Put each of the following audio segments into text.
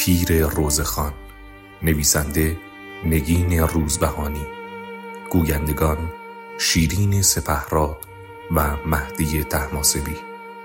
پیر روزخوان. نویسنده نگین روزبهانی. گویندگان شیرین سپهراد و مهدی طهماسبی.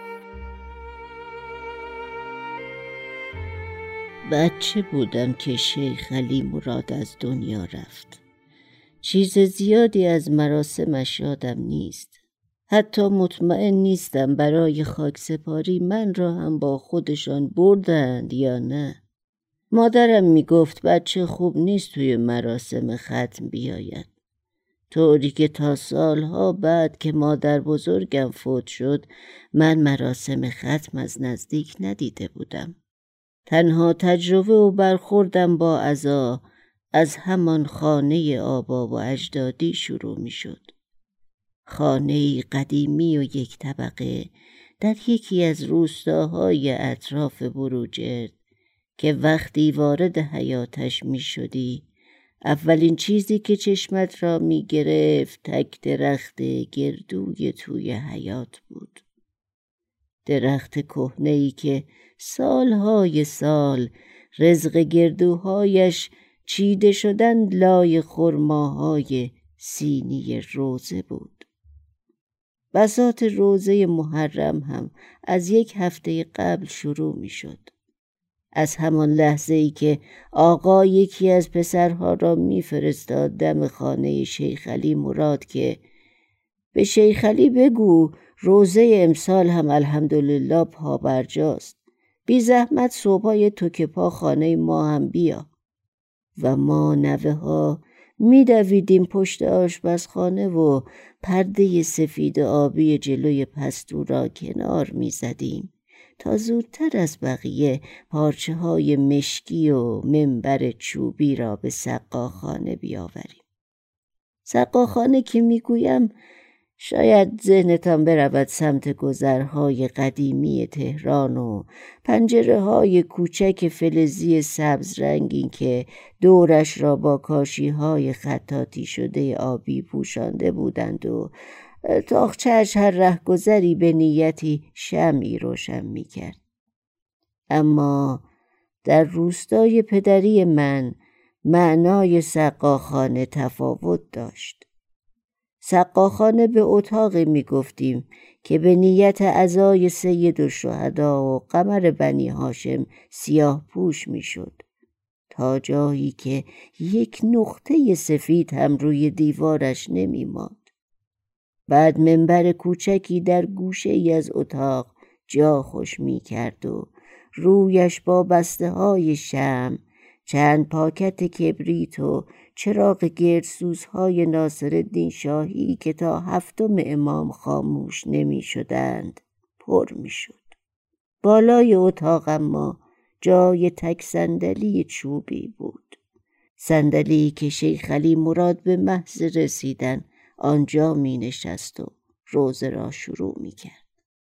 بچه بودم که شیخ علی مراد از دنیا رفت. چیز زیادی از مراسمش یادم نیست. حتی مطمئن نیستم برای خاکسپاری من را هم با خودشان بردند یا نه. مادرم میگفت بچه خوب نیست توی مراسم ختم بیاید. طوری که تا سالها بعد که مادر بزرگم فوت شد من مراسم ختم از نزدیک ندیده بودم. تنها تجربه و برخوردم با عزا از همان خانه آبا و اجدادی شروع می شد. خانه‌ای قدیمی و یک طبقه در یکی از روستاهای اطراف بروجرد که وقتی وارد حیاتش می شدی اولین چیزی که چشمت را می گرفت تک درخت گردوی توی حیات بود. درخت کهنه‌ای که سالهای سال رزق گردوهایش چیده شدن لای خرماهای سینی روزه بود. بساط روزه محرم هم از یک هفته قبل شروع می شد. از همان لحظه‌ای که آقا یکی از پسرها را می‌فرستاد دم خانه شیخ علی مراد که به شیخ علی بگو روزه امسال هم الحمدلله پابرجاست، بی زحمت صبحای توک پا خانه ما هم بیا. و ما نوه ها می‌دویدیم پشت آشپزخانه و پرده سفید آبی جلوی پستو را کنار می‌زدیم تا زودتر از بقیه پارچه های مشکی و منبر چوبی را به سقاخانه بیاوریم. سقاخانه که میگویم شاید ذهنتان برود سمت گذرهای قدیمی تهران و پنجره های کوچک فلزی سبز رنگین که دورش را با کاشی های خطاطی شده آبی پوشانده بودند و تاقچه‌اش هر رهگذری به نیتی شمعی روشن می کرد. اما در روستای پدری من معنای سقاخانه تفاوت داشت. سقاخانه به اتاقی می گفتیم که به نیت عزای سید الشهدا و قمر بنی هاشم سیاه پوش می شد تا جایی که یک نقطه سفید هم روی دیوارش نمی ماند. بعد منبر کوچکی در گوشه ای از اتاق جا خوش می کرد و رویش با بسته های شمع، چند پاکت کبریت و چراغ گردسوزهای ناصرالدین شاهی که تا هفتم امام خاموش نمی شدند پر می شد. بالای اتاق اما جای تک صندلی چوبی بود. صندلی که شیخ علی مراد به محض رسیدن آنجا می نشست و روزه را شروع می کرد.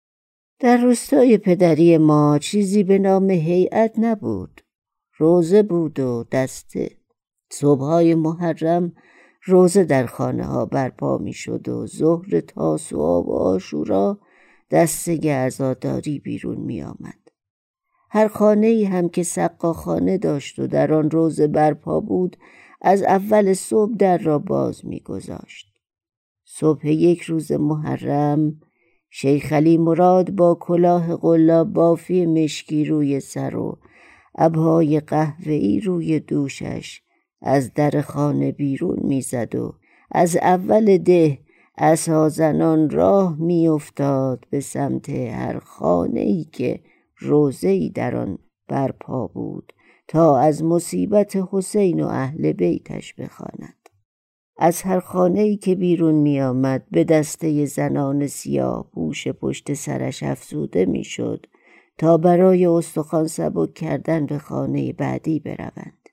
در روستای پدری ما چیزی به نام هیئت نبود. روزه بود و دسته. صبحهای محرم روزه در خانه ها برپا می شد و ظهر تاسوعا و عاشورا دسته عزاداری بیرون می آمد. هر خانه‌ای هم که سقاخانه داشت و در آن روزه برپا بود از اول صبح در را باز می گذاشت. صبح یک روز محرم شیخ علی مراد با کلاه قلاب بافی مشکی روی سر و ابهای قهوه‌ای روی دوشش از در خانه بیرون میزد و از اول ده عصا زنان راه میافتاد به سمت هر خانه‌ای که روزه‌ای در آن برپا بود تا از مصیبت حسین و اهل بیتش بخواند. از هر خانه‌ای که بیرون می آمد به دسته زنان سیاه پوش پشت سرش افزوده می شد تا برای استخوان سبک کردن به خانه بعدی بروند.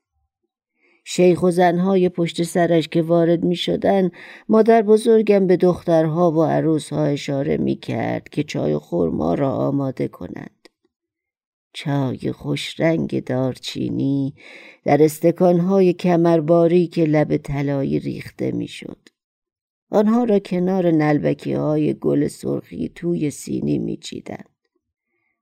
شیخ و زنهای پشت سرش که وارد می شدن مادر بزرگم به دخترها و عروسها اشاره می کرد که چای خرما را آماده کنند. چای خوش رنگ دارچینی در استکانهای کمرباری که لب طلایی ریخته می شد. آنها را کنار نلبکی های گل سرخی توی سینی می چیدند.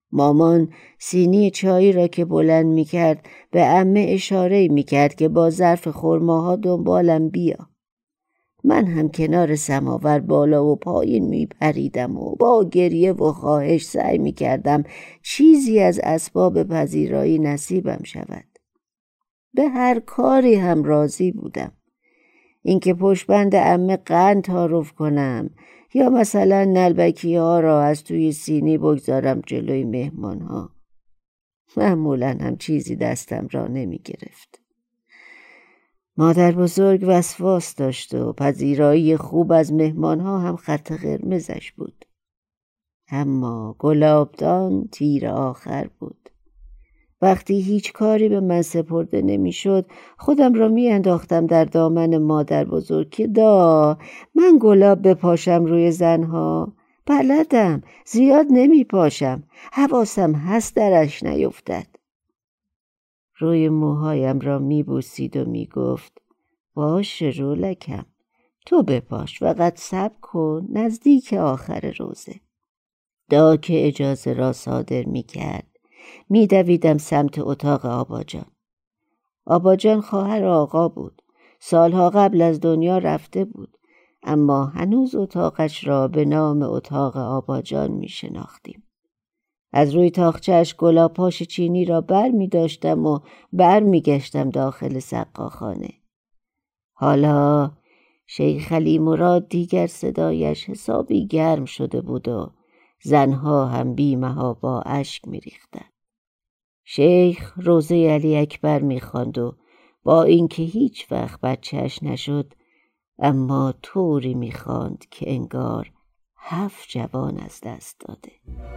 مامان سینی چایی را که بلند می‌کرد به عمه اشاره می‌کرد که با ظرف خرماها دنبالم بیا. من هم کنار سماور بالا و پایین میپریدم و با گریه و خواهش سعی میکردم چیزی از اسباب پذیرایی نصیبم شود. به هر کاری هم راضی بودم. اینکه پشتبند عمه قند تعارف کنم یا مثلا نلبکی ها را از توی سینی بگذارم جلوی مهمان ها. معمولا هم چیزی دستم را نمی گرفت. مادر بزرگ وسواس داشت و پذیرایی خوب از مهمان ها هم خط قرمزش بود. اما گلابدان تیر آخر بود. وقتی هیچ کاری به من سپرده نمیشد خودم را انداختم در دامن مادر بزرگ که من گلاب بپاشم روی زنها. بلدم، زیاد نمی پاشم، حواسم هست درش نیفتد. روی موهایم را میبوسید و میگفت باشه رولکم، تو بپاش، فقط صبر کن، نزدیک آخر روزه. که اجازه را صادر میکرد میدویدم سمت اتاق آباجان. آباجان خواهر آقا بود. سالها قبل از دنیا رفته بود، اما هنوز اتاقش را به نام اتاق آباجان میشناختیم. از روی تاقچه‌اش گلاپاش چینی را بر می داشتم و بر می گشتم داخل سقاخانه. حالا شیخ علی مراد دیگر صدایش حسابی گرم شده بود و زنها هم بی‌محا با اشک می ریختن. شیخ روزه علی اکبر می خواند و با اینکه هیچ وقت بچه‌اش نشد اما طوری می خواند که انگار 7 جوان از دست داده.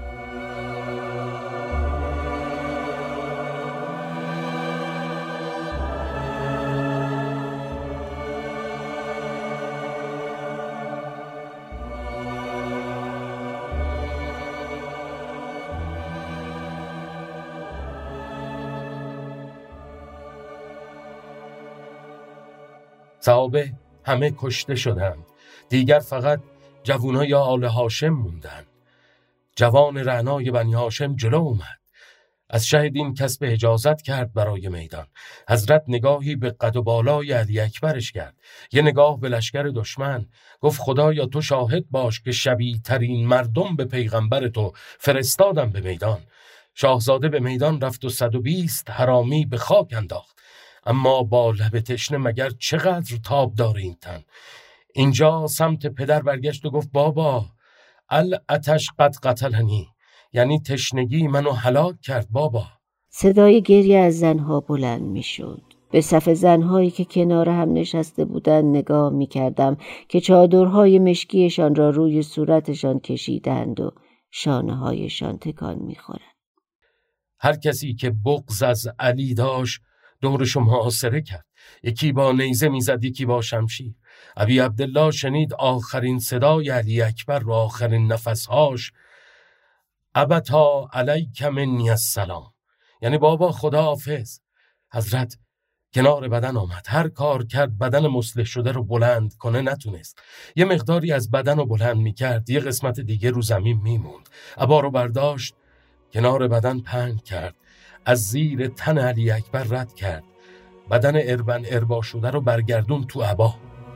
صحابه همه کشته شدند. دیگر فقط جوانای آل هاشم موندند. جوان رعنای بنی هاشم جلو اومد. از شهیدین کسب اجازت کرد برای میدان. حضرت نگاهی به قد و بالای علی اکبرش کرد، یه نگاه به لشکر دشمن. گفت خدایا تو شاهد باش که شبیه ترین مردم به پیغمبر تو فرستادم به میدان. شاهزاده به میدان رفت و 120 حرامی به خاک انداخت. اما با لب تشنه مگر چقدر تاب داره این تن. اینجا سمت پدر برگشت و گفت بابا العطش قد قتلنی، یعنی تشنگی منو هلاک کرد بابا. صدای گریه از زنها بلند می شد. به صف زنهایی که کنار هم نشسته بودند نگاه می کردم که چادرهای مشکیشان را روی صورتشان کشیدند و شانه هایشان تکان می خورند. هر کسی که بغض از علی داشت دورش محاصره کرد. یکی با نیزه میزد، یکی با شمشیر. ابی عبدالله شنید آخرین صدای علی اکبر و آخرین نفسهاش ابتا علیک منی السلام، یعنی بابا خدا حافظ. حضرت کنار بدن آمد، هر کار کرد بدن مصلح شده رو بلند کنه نتونست. یه مقداری از بدن رو بلند میکرد، یه قسمت دیگه رو زمین میموند. عبا رو برداشت کنار بدن پهن کرد، از زیر تن علی اکبر رد کرد، بدن اربا شده رو برگردون تو عبا.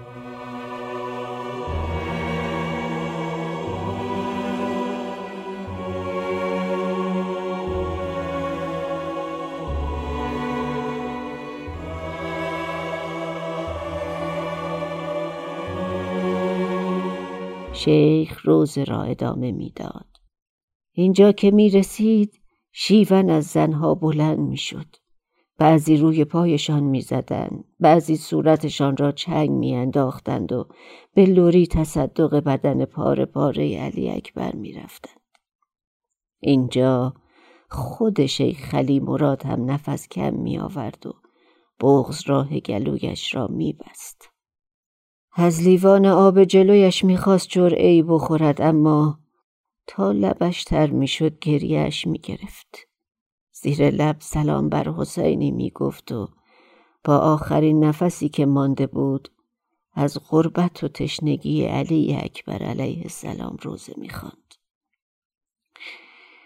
شیخ روز را ادامه میداد. اینجا که می رسید شیون از زنها بلند می شد. بعضی روی پایشان می زدند، بعضی صورتشان را چنگ می انداختند و به لوری تصدق بدن پاره پاره علی اکبر می رفتند. اینجا خود شیخ علی مراد هم نفس کم می آورد و بغض راه گلویش را می بست. از لیوان آب جلویش می خواست جرعه‌ای بخورد، اما تا لبش تر می شد گریهش می گرفت. زیر لب سلام بر حسینی می گفت و با آخرین نفسی که مانده بود از غربت و تشنگی علی اکبر علیه السلام روزه می خواند.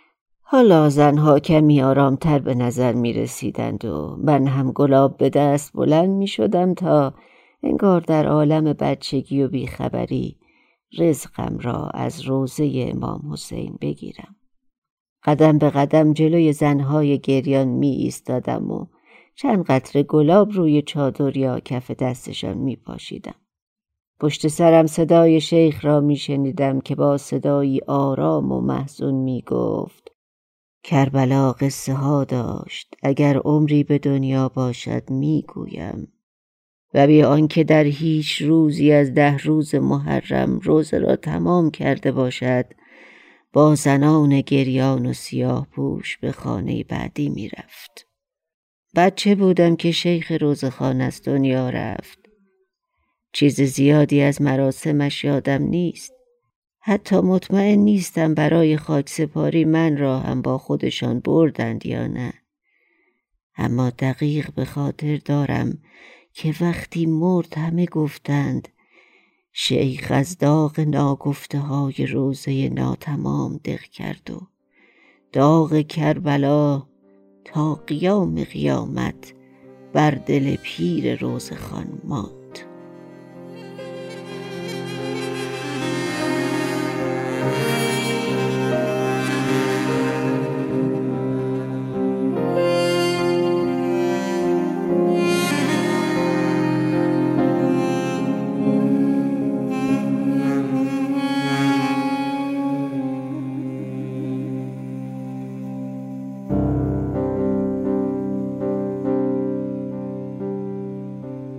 حالا زنها کمی آرامتر به نظر می رسیدند و من هم گلاب به دست بلند می شدم تا انگار در عالم بچگی و بیخبری رزقم را از روضه امام حسین بگیرم. قدم به قدم جلوی زنهای گریان می ایستادم و چند قطره گلاب روی چادر یا کف دستشان می پاشیدم. پشت سرم صدای شیخ را می شنیدم که با صدایی آرام و محزون می گفت: کربلا قصه ها داشت، اگر عمری به دنیا باشد می گویم. و بی آنکه در هیچ روزی از 10 روز محرم روزه را تمام کرده باشد، با زنان گریان و سیاه پوش به خانه بعدی می رفت. بچه بودم که شیخ روزخان از دنیا رفت. چیز زیادی از مراسمش یادم نیست. حتی مطمئن نیستم برای خاکسپاری من را هم با خودشان بردند یا نه. اما دقیق به خاطر دارم که وقتی مرد همه گفتند شیخ از داغ ناگفته های روزه ناتمام دق کرد و داغ کربلا تا قیام قیامت بر دل پیر روزخان ماند.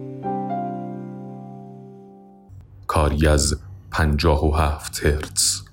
کاری از 57 هرتز.